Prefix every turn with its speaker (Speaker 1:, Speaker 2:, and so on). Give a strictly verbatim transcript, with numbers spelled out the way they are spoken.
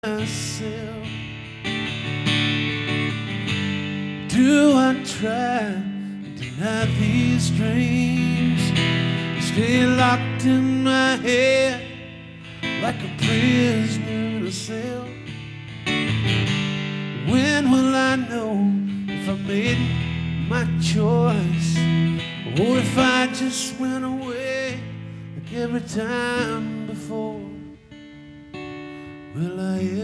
Speaker 1: myself. Do I try to deny these dreams? Stay locked in my head like a prisoner in a cell. When will I know if I made my choice, or if I just went away like every time before? Will I ever